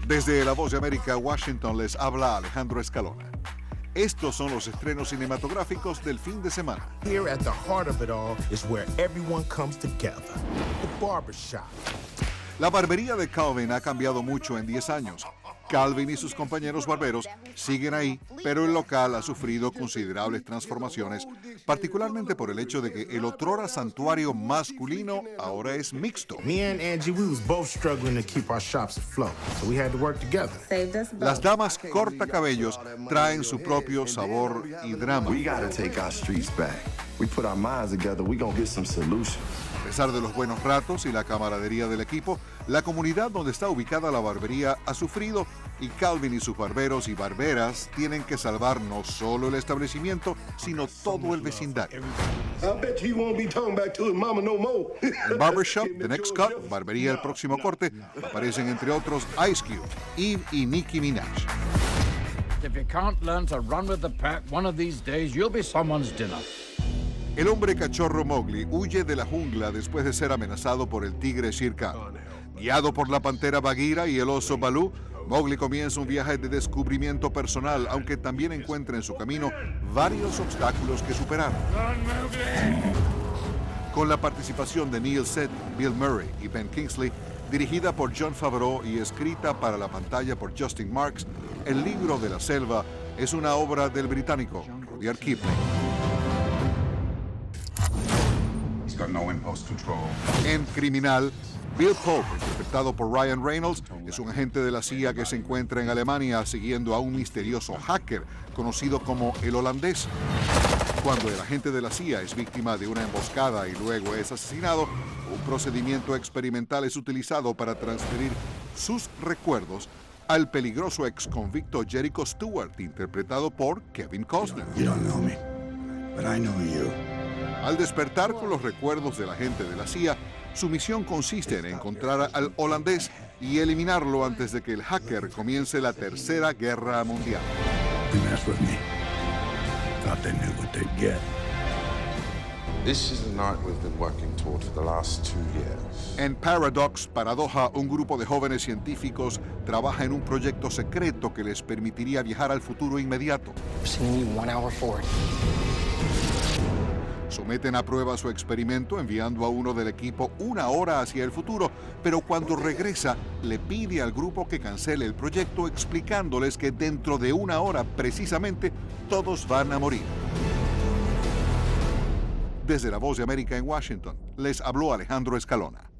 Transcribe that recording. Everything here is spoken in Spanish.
Desde La Voz de América, Washington, les habla Alejandro Escalona. Estos son los estrenos cinematográficos del fin de semana. Here at the heart of it all is where everyone comes together. The barbershop. La barbería de Calvin ha cambiado mucho en 10 años. Calvin y sus compañeros barberos siguen ahí, pero el local ha sufrido considerables transformaciones, particularmente por el hecho de que el otrora santuario masculino ahora es mixto. Me and Angie, we was both struggling to keep our shops afloat, so we had to work together. Las damas cortacabellos traen su propio sabor y drama. We gotta take our streets back. We put our minds together, we gonna get some solutions. A pesar de los buenos ratos y la camaradería del equipo, la comunidad donde está ubicada la barbería ha sufrido y Calvin y sus barberos y barberas tienen que salvar no solo el establecimiento, sino todo el vecindario. En Barbershop, The Next Cut, Barbería El Próximo Corte, aparecen entre otros Ice Cube, Eve y Nicki Minaj. If you can't learn to run with the pack, one of these days you'll be someone's dinner. El hombre cachorro Mowgli huye de la jungla después de ser amenazado por el tigre Shere Khan. Guiado por la pantera Bagheera y el oso Baloo, Mowgli comienza un viaje de descubrimiento personal, aunque también encuentra en su camino varios obstáculos que superar. Con la participación de Neil Seth, Bill Murray y Ben Kingsley, dirigida por Jon Favreau y escrita para la pantalla por Justin Marks, El libro de la selva es una obra del británico Rudyard Kipling. En Criminal, Bill Pope, interpretado por Ryan Reynolds, es un agente de la CIA que se encuentra en Alemania siguiendo a un misterioso hacker conocido como el holandés. Cuando el agente de la CIA es víctima de una emboscada y luego es asesinado, un procedimiento experimental es utilizado para transferir sus recuerdos al peligroso exconvicto Jericho Stewart, interpretado por Kevin Costner. You don't know me, but I know you. Al despertar con los recuerdos del agente de la CIA, su misión consiste en encontrar al holandés y eliminarlo antes de que el hacker comience la Tercera Guerra Mundial. They mess with me. Thought they knew what they'd get. This is the night we've been working toward for the last 2 years. En Paradox, Paradoja, un grupo de jóvenes científicos trabaja en un proyecto secreto que les permitiría viajar al futuro inmediato. Someten a prueba su experimento enviando a uno del equipo 1 hora hacia el futuro, pero cuando regresa le pide al grupo que cancele el proyecto explicándoles que dentro de 1 hora precisamente todos van a morir. Desde La Voz de América en Washington, les habló Alejandro Escalona.